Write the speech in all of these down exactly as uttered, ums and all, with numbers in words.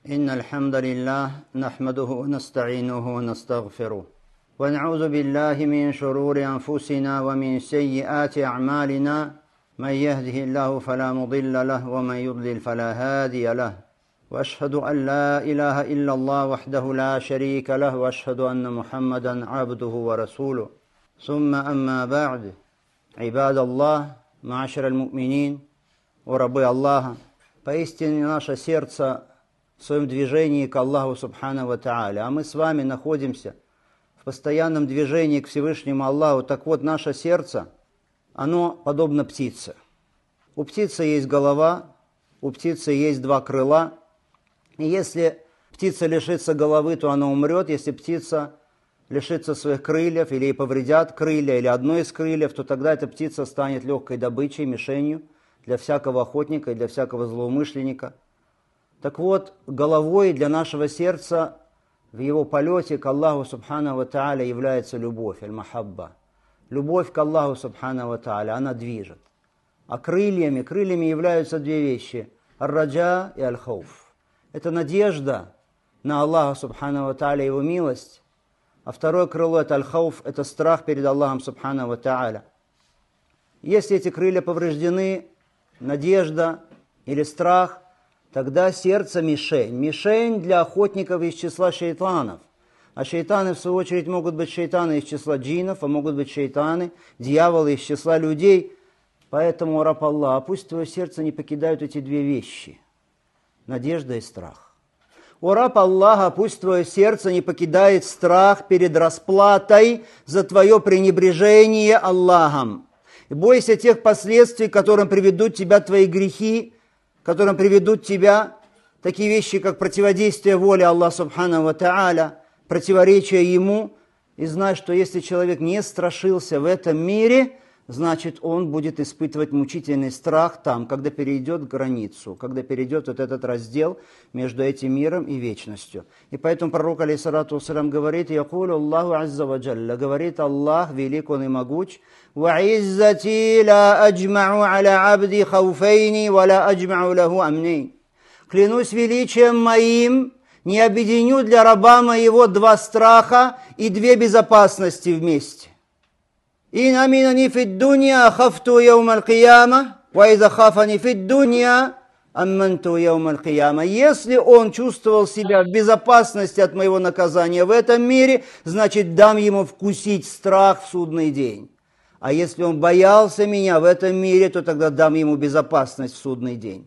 إن الحمد لله نحمده ونستعينه ونستغفره ونعوذ بالله من شرور أنفسنا ومن سيئات أعمالنا من يهده الله فلا مضل له ومن يضلل فلا هادي له وأشهد أن لا إله إلا الله وحده لا شريك له وأشهد أن محمدا عبده ورسوله ثم أما بعد عباد الله معاشر المؤمنين وربы Аллаха, поистине наше сердце в своем движении к Аллаху Субхану ва Тааля, а мы с вами находимся в постоянном движении к Всевышнему Аллаху. Так вот, наше сердце, оно подобно птице. У птицы есть голова, у птицы есть два крыла, и если птица лишится головы, то она умрет. Если птица лишится своих крыльев, или ей повредят крылья, или одно из крыльев, то тогда эта птица станет легкой добычей, мишенью для всякого охотника и для всякого злоумышленника. Так вот, головой для нашего сердца в его полете к Аллаху Субхану ва Тааля является любовь, аль-махабба. Любовь к Аллаху Субхану ва Тааля, она движет. А крыльями, крыльями являются две вещи, ар-раджа и аль-хауф. Это надежда на Аллаха Субхану ва Тааля, его милость. А второе крыло это аль-хауф, это страх перед Аллахом Субхану ва Тааля. Если эти крылья повреждены, надежда или страх, тогда сердце мишень. Мишень для охотников из числа шейтанов. А шейтаны, в свою очередь, могут быть шейтаны из числа джиннов, а могут быть шейтаны, дьяволы из числа людей. Поэтому, раб Аллах, пусть твое сердце не покидают эти две вещи. Надежда и страх. О, раб Аллаха, пусть твое сердце не покидает страх перед расплатой за твое пренебрежение Аллахом. И бойся тех последствий, к которым приведут тебя твои грехи, которым приведут тебя такие вещи, как противодействие воле Аллаха Субхану ва Тааля, противоречие Ему. И знай, что если человек не страшился в этом мире, значит, он будет испытывать мучительный страх там, когда перейдет границу, когда перейдет вот этот раздел между этим миром и вечностью. И поэтому пророк, алейхиссалату вассалям, говорит, «Якулю Аллаху азза ва джалля», говорит Аллах, велик Он и могуч, «Ва'иззати ла аджмa'у аля абди хауфейни, ва ла аджмa'у лаху амней». Клянусь величием моим, не объединю для раба моего два страха и две безопасности вместе. «Ин аминани фид дунья хафту яум аль-кияма, ва иза хафани фид дунья амманту яум аль-кияма». Если он чувствовал себя в безопасности от моего наказания в этом мире, значит, дам ему вкусить страх в судный день. А если он боялся меня в этом мире, то тогда дам ему безопасность в судный день.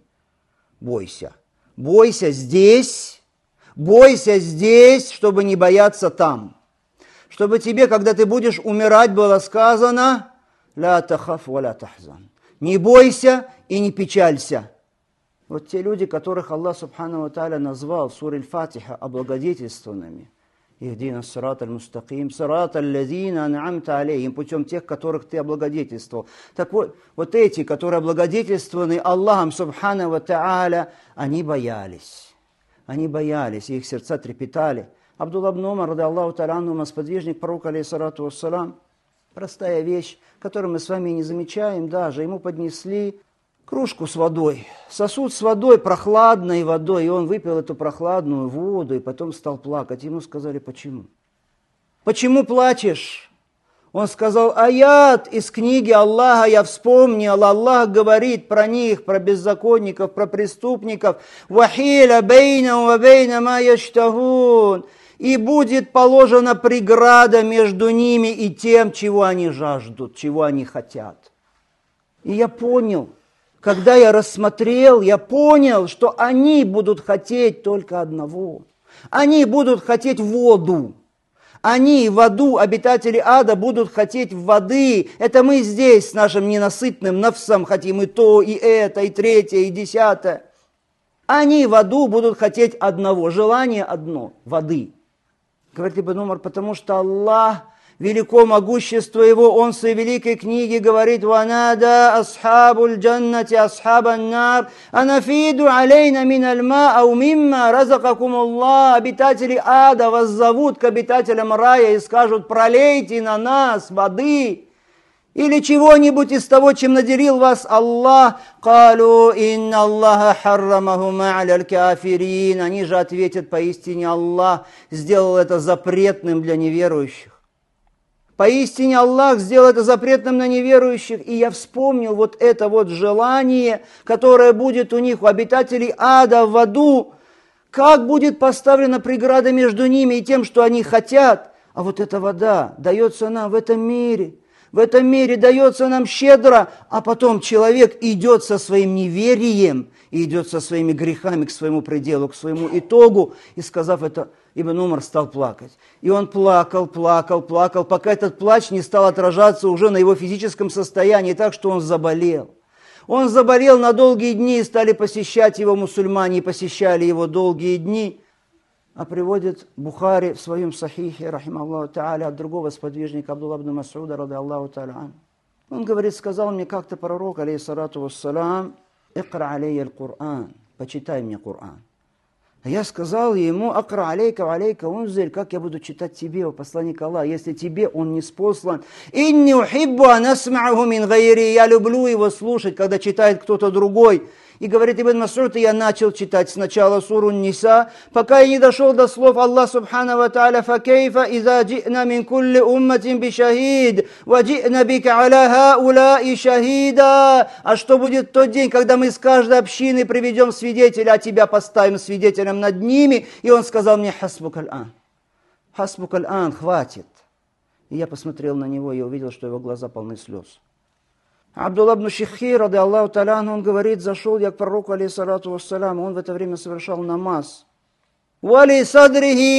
Бойся. Бойся здесь, бойся здесь, чтобы не бояться там. Чтобы тебе, когда ты будешь умирать, было сказано «Ла тахаф ва ла тахзан». Не бойся и не печалься. Вот те люди, которых Аллах Субхану ва Тааля назвал в суре Аль-Фатиха облагодетельствованными. «Ихдина сират аль-мустаким, сират аль-лазина ан'амта алейхим», путем тех, которых ты облагодетельствовал. Так вот, вот эти, которые облагодетельствованы Аллахом Субхану ва Тааля, они боялись. Они боялись, и их сердца трепетали. Абдулла ибн Умар, ради Аллаху та'аля анху, сподвижник пророка, алейхиссалату вассалам, простая вещь, которую мы с вами не замечаем даже, ему поднесли кружку с водой, сосуд с водой, прохладной водой, и он выпил эту прохладную воду, и потом стал плакать. Ему сказали, почему? Почему плачешь? Он сказал, аят из книги Аллаха я вспомнил, Аллах говорит про них, про беззаконников, про преступников, «Вахиля бейна ва бейна ма яштагун», и будет положена преграда между ними и тем, чего они жаждут, чего они хотят. И я понял, когда я рассмотрел, я понял, что они будут хотеть только одного. Они будут хотеть воду. Они в аду, обитатели ада, будут хотеть воды. Это мы здесь с нашим ненасытным нафсом хотим и то, и это, и третье, и десятое. Они в аду будут хотеть одного, желание одно, воды. Говорит Ибн Умар, потому что Аллах, велико могущество Его, Он в своей великой книге говорит, «Ванада асхабуль джаннати асхабан нар, анафиду алейна мин альма, ау мимма разакакум Аллах». Обитатели ада вас зовут к обитателям рая и скажут, пролейте на нас воды. или чего-нибудь из того, чем наделил вас Аллах? Калу инна Аллаха харрамахума аля кафирин. Они же ответят: поистине Аллах сделал это запретным для неверующих. Поистине Аллах сделал это запретным на неверующих. И я вспомнил вот это вот желание, которое будет у них, у обитателей ада в аду. Как будет поставлена преграда между ними и тем, что они хотят? А вот эта вода дается нам в этом мире. В этом мире дается нам щедро, а потом человек идет со своим неверием, и идет со своими грехами к своему пределу, к своему итогу. И сказав это, Ибн Умар стал плакать. И он плакал, плакал, плакал, пока этот плач не стал отражаться уже на его физическом состоянии, так что он заболел. Он заболел на долгие дни, и стали посещать его мусульмане, и посещали его долгие дни. А приводит Бухари в своем сахихе, рахималлаху та'аля, от другого сподвижника Абдулла ибн Мас'уда, ради Аллаху та'аля. Он говорит, сказал мне как-то пророк, алейхиссалату вассалам: «Икра алейя аль-Кур'ан», почитай мне Кур'ан. А я сказал ему: «Акра алейка, алейка унзиль», как я буду читать тебе, о посланник Аллаха, если тебе он не спослан. «Инни ухиббу ан асма'уху мин гайри», я люблю его слушать, когда читает кто-то другой. И говорит Ибн Мас'уд, и я начал читать сначала суру Ниса, пока я не дошел до слов Аллаха субхану ва тааля: «Факейфа иза джи'на мин кулли умматин бишахид, ва джи'на бика аля хауляи шахида». А что будет в тот день, когда мы из каждой общины приведем свидетеля, а тебя поставим свидетелем над ними? И он сказал мне: «Хасбук аль-ан». «Хасбук аль-ан», хватит. И я посмотрел на него и увидел, что его глаза полны слез. Абдулла ибн Шиххир, ради Аллаху та'аля, он говорит, зашел я к пророку, алейхиссалату вассалям, он в это время совершал намаз. «Вали садрихи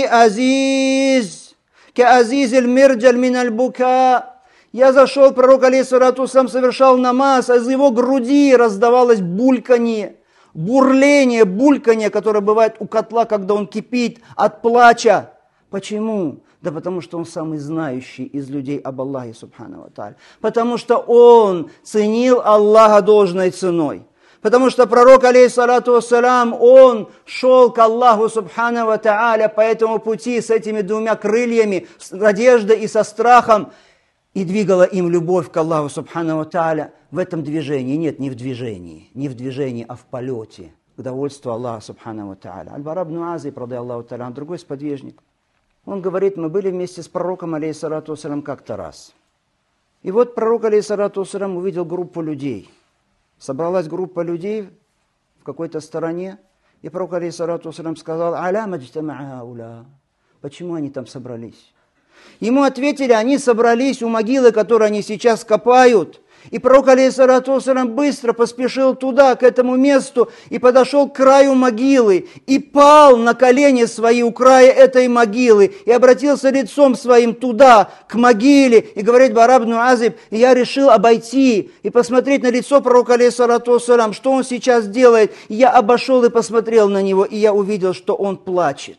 азиз, ка азиз аль-мирджаль мин аль-бука». Я зашел, пророк, алейхиссалату вассалям, совершал намаз, а из его груди раздавалось бульканье, бурление, бульканье, которое бывает у котла, когда он кипит от плача. Почему? Да потому что он самый знающий из людей об Аллахе, субхану ва тааля. Потому что он ценил Аллаха должной ценой. Потому что пророк, алейхиссалату вассалям, он шел к Аллаху, субхану ва тааля, по этому пути с этими двумя крыльями, с надеждой и со страхом, и двигала им любовь к Аллаху, субхану ва тааля. В этом движении, нет, не в движении, не в движении, а в полете, к довольству Аллаха, субхану ва тааля. Аль-Бара ибн Азиб, ради Аллаху тааля, другой сподвижник. Он говорит, мы были вместе с пророком, алейхиссалату вассалям, как-то раз. И вот пророк, алейхиссалату вассалям, увидел группу людей. Собралась группа людей в какой-то стороне, и пророк, алейхиссалату вассалям, сказал: «Аля маджтамаа уля». Почему они там собрались? Ему ответили: они собрались у могилы, которую они сейчас копают. И пророк, алейхиссалату вассалям, быстро поспешил туда, к этому месту, и подошел к краю могилы, и пал на колени свои у края этой могилы, и обратился лицом своим туда, к могиле, и говорит Бара ибн Азиб: и я решил обойти и посмотреть на лицо пророка, алейхиссалату вассалям, что он сейчас делает. И я обошел и посмотрел на него, и я увидел, что он плачет.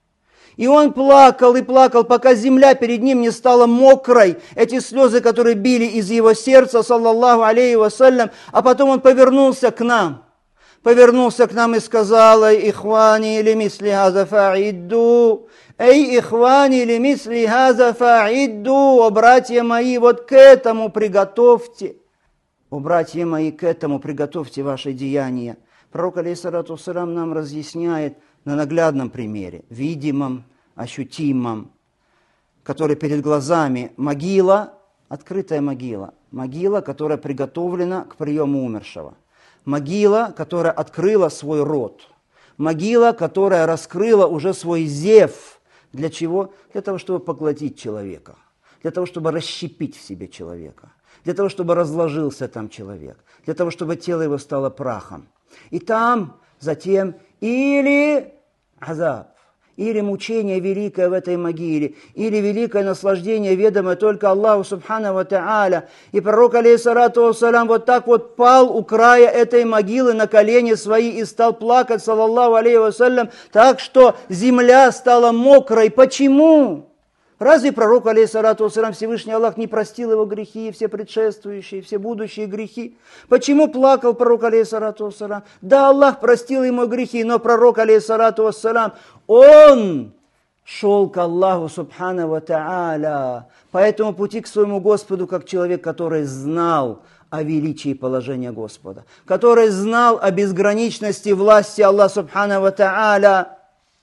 И он плакал и плакал, пока земля перед ним не стала мокрой. Эти слезы, которые били из его сердца, саллаллаху алейхи вассалям. А потом он повернулся к нам. Повернулся к нам и сказал: «Эй, ихвани, лимисли хаза фаидду». «Эй, ихвани, лимисли хаза фаидду». «О, братья мои, вот к этому приготовьте». «О, братья мои, к этому приготовьте ваши деяния». Пророк, алейхиссалату вассалям, нам разъясняет на наглядном примере, видимом, ощутимом, который перед глазами могила, открытая могила, могила, которая приготовлена к приему умершего, могила, которая открыла свой рот, могила, которая раскрыла уже свой зев. Для чего? Для того, чтобы поглотить человека, для того, чтобы расщепить в себе человека, для того, чтобы разложился там человек, для того, чтобы тело его стало прахом. И там затем или азаб, или мучение великое в этой могиле, или великое наслаждение, ведомое только Аллаху субхану ва тааля. И пророк, алейхиссалату вассалям, вот так вот пал у края этой могилы на колени свои и стал плакать, саллаллаху алейхи вассалям, так что земля стала мокрой. Почему? Разве пророку, алейхиссалату вассалям, Всевышний Аллах не простил его грехи, все предшествующие, все будущие грехи? Почему плакал пророк, алейхиссалату вассалям? Да, Аллах простил ему грехи, но пророк, алейхиссалату вассалям, он шел к Аллаху Субхану ва Тааля, по этому пути к своему Господу, как человек, который знал о величии положения Господа, который знал о безграничности власти Аллаха Субхану ва Тааля.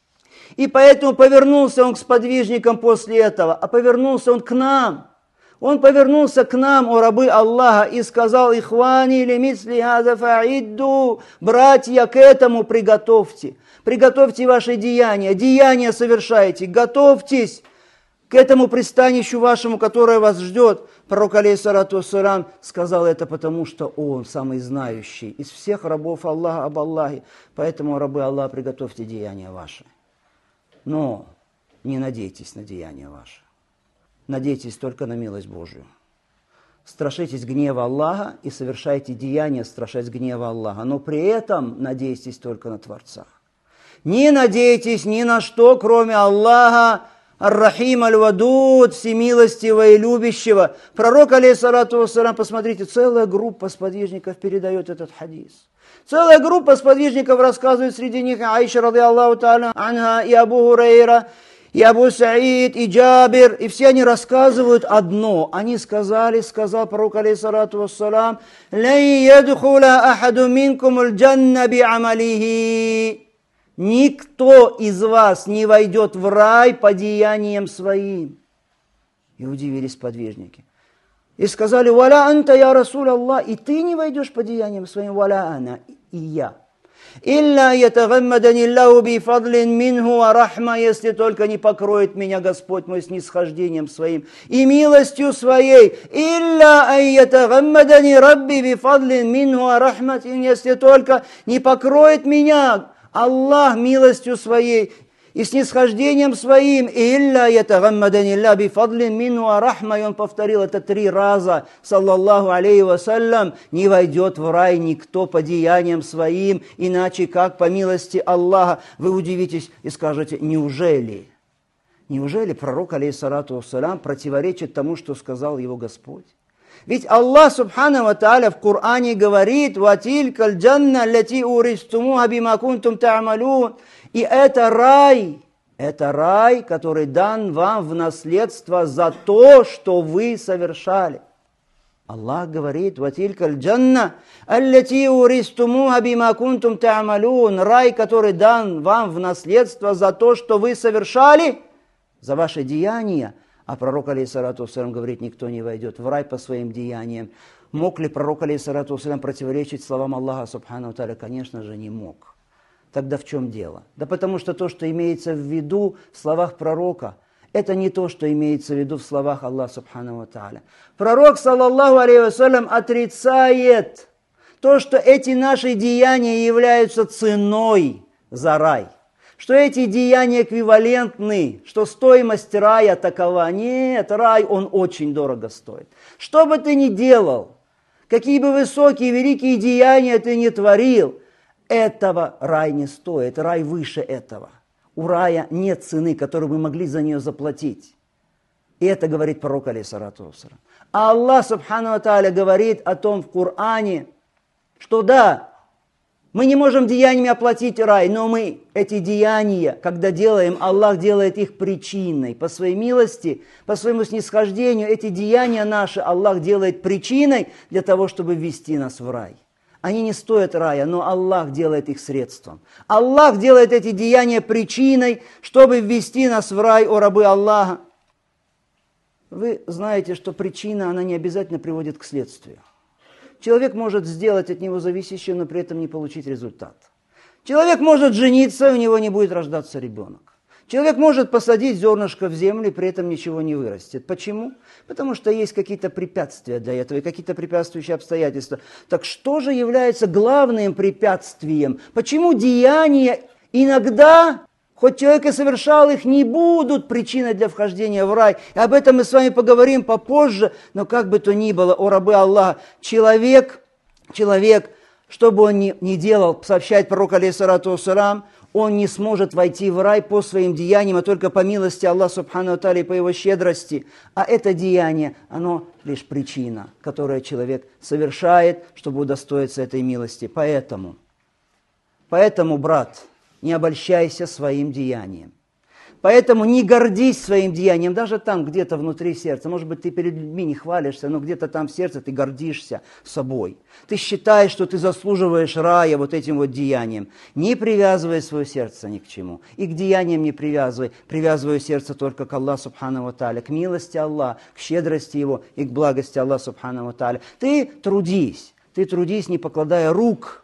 И поэтому повернулся он к сподвижникам после этого, а повернулся он к нам. Он повернулся к нам, о рабы Аллаха, и сказал: «Ихвани лимисли хаза фаидду», братья, к этому приготовьте. Приготовьте ваши деяния, деяния совершайте, готовьтесь к этому пристанищу вашему, которое вас ждет. Пророк, алейхиссалату вассалям, сказал это потому, что он самый знающий из всех рабов Аллаха об Аллахе. Поэтому, рабы Аллаха, приготовьте деяния ваши. Но не надейтесь на деяния ваши. Надейтесь только на милость Божию. Страшитесь гнева Аллаха и совершайте деяния, страшась гнева Аллаха. Но при этом надейтесь только на Творца. Не надейтесь ни на что, кроме Аллаха, Ар-Рахим Аль-Вадуд, всемилостивого и любящего. Пророк, алейхиссалату вассалям, посмотрите, целая группа сподвижников передает этот хадис. Целая группа сподвижников рассказывает, среди них Аиша, ради Аллаху та'аля анха, и Абу Хурайра, и Абу Саид, и Джабир, и все они рассказывают одно. Они сказали, сказал пророк, алейхиссалату вассалям: «Ла ядхула ахаду минкум аль-джанна би'амалихи». Никто из вас не войдет в рай по деяниям своим. И удивились подвижники. И сказали: «Валя анта, я Расул Аллах», и ты не войдешь по деяниям своим, «Валя ана», и я. «Илля ятагаммадани Аллаху би фадлин минху ва рахма», если только не покроет меня Господь мой снисхождением своим и милостью своей. «Илля ятагаммадани Рабби би фадлин минху ва рахматин», если только не покроет меня Аллах милостью своей и снисхождением своим. «Илля ятагаммадани Аллах би фадлин минху ва рахма», и он повторил это три раза, саллаллаху алейхи вассалям. Не войдет в рай никто по деяниям своим, иначе как по милости Аллаха. Вы удивитесь и скажете: неужели? Неужели пророк, алейхиссалату вассалям, противоречит тому, что сказал его Господь? Ведь Аллах Субхану ва Тааля в Коране говорит: «Ватилькаль джанна лати уристумуха бима кунтум та'малун». И это рай, это рай, который дан вам в наследство за то, что вы совершали. Аллах говорит: «Ватилькаль джанна аллати уристумуха бима кунтум та'малун». Рай, который дан вам в наследство за то, что вы совершали, за ваши деяния. А пророк, алейхиссалату вассалям, говорит: никто не войдет в рай по своим деяниям. Мог ли пророк, алейхиссалату вассалям, противоречить словам Аллаха Субхану ва Тааля? Конечно же, не мог. Тогда в чем дело? Да потому что то, что имеется в виду в словах пророка, это не то, что имеется в виду в словах Аллаха Субхану ва Тааля. Пророк, саллаллаху алейхи вассалям, отрицает то, что эти наши деяния являются ценой за рай. Что эти деяния эквивалентны, что стоимость рая такова. Нет, рай, он очень дорого стоит. Что бы ты ни делал, какие бы высокие, великие деяния ты ни творил, этого рай не стоит, рай выше этого. У рая нет цены, которую мы могли за нее заплатить. И это говорит пророк, алейхиссалату вассалям. А Аллах Субхану ва Тааля говорит о том в Коране, что да, мы не можем деяниями оплатить рай, но мы эти деяния, когда делаем, Аллах делает их причиной. По своей милости, по своему снисхождению, эти деяния наши Аллах делает причиной для того, чтобы ввести нас в рай. Они не стоят рая, но Аллах делает их средством. Аллах делает эти деяния причиной, чтобы ввести нас в рай, о рабы Аллаха. Вы знаете, что причина, она не обязательно приводит к следствию. Человек может сделать от него зависящее, но при этом не получить результат. Человек может жениться, и у него не будет рождаться ребенок. Человек может посадить зернышко в землю, и при этом ничего не вырастет. Почему? Потому что есть какие-то препятствия для этого, и какие-то препятствующие обстоятельства. Так что же является главным препятствием? Почему деяния иногда, хоть человек и совершал их, не будут причиной для вхождения в рай? И об этом мы с вами поговорим попозже, но как бы то ни было, о рабы Аллаха, человек, человек, что бы он ни, ни делал, сообщает пророк, алейхиссалату вассалям, он не сможет войти в рай по своим деяниям, а только по милости Аллаха Субхану ва Тааля и по его щедрости. А это деяние, оно лишь причина, которую человек совершает, чтобы удостоиться этой милости. Поэтому, поэтому, брат, не обольщайся своим деянием. Поэтому не гордись своим деянием, даже там, где-то внутри сердца. Может быть, ты перед людьми не хвалишься, но где-то там в сердце ты гордишься собой. Ты считаешь, что ты заслуживаешь рая вот этим вот деянием. Не привязывай свое сердце ни к чему. И к деяниям не привязывай. Привязывай сердце только к Аллаху Субхану ва Тааля, к милости Аллаха, к щедрости Его и к благости Аллаха Субхану ва Тааля. Ты трудись, ты трудись, не покладая рук,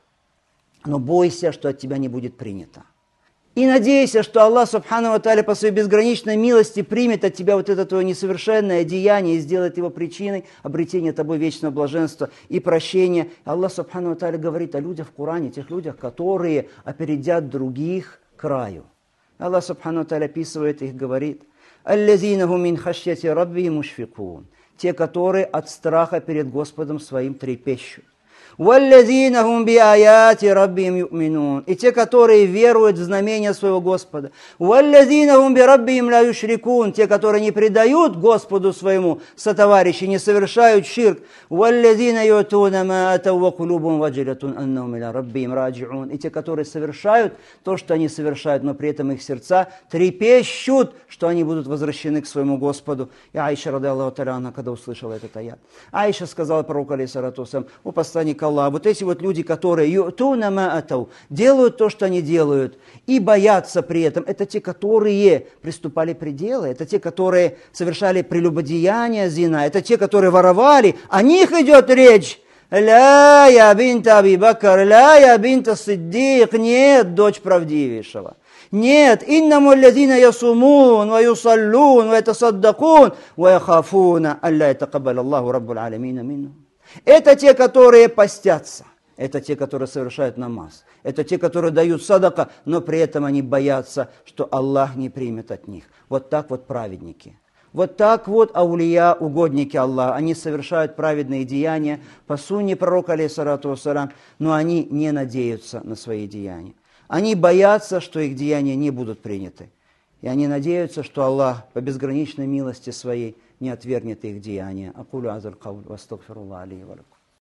но бойся, что от тебя не будет принято. И надейся, что Аллах Субхану ва Тааля по своей безграничной милости примет от тебя вот это твое несовершенное деяние и сделает его причиной обретения тобой вечного блаженства и прощения. Аллах Субхану ва Тааля говорит о людях в Коране, тех людях, которые опередят других к раю. Аллах Субхану ва Тааля описывает их, говорит: «Аллазина хум мин хашьяти раббихим мушфикун». Те, которые от страха перед Господом своим трепещут. «Валлазина хум би аяти раббихим ю'минун». И те, которые веруют в знамения своего Господа. «Валлазина хум би раббихим ла юшрикун». Те, которые не предают Господу своему сотоварища, не совершают ширк. «Валлазина ю'туна ма атау ва кулубум ваджилатун аннахум иля раббихим раджиун». И те, которые совершают то, что они совершают, но при этом их сердца трепещут, что они будут возвращены к своему Господу. И Аиша, ради Аллаху та'аля, когда услышала этот аят, Аиша сказала пророку, алейхиссалату вассалям: «О посланник Аллах, вот эти вот люди, которые ю'туна ма атау, делают то, что они делают, и боятся при этом, это те, которые приступали пределы, это те, которые совершали прелюбодеяние, зина, это те, которые воровали, о них идет речь. Ля я бинта Аби Бакр, ля я бинта Сиддик, нет, дочь правдивейшего. Нет, иннаму аллазина ясумун, ва юсаллун, ва ятасаддакун, ва яхафуна, алля ятакаббаль Аллаху раббуль алямина минхум». Это те, которые постятся, это те, которые совершают намаз, это те, которые дают садака, но при этом они боятся, что Аллах не примет от них. Вот так вот праведники. Вот так вот аулия, угодники Аллаха, они совершают праведные деяния по сунне пророка, алейхиссалату вассалям, но они не надеются на свои деяния. Они боятся, что их деяния не будут приняты. И они надеются, что Аллах по безграничной милости своей не отвергнет их деяния. Акулю азаль кауль, вастагфируллах ли ва лакум.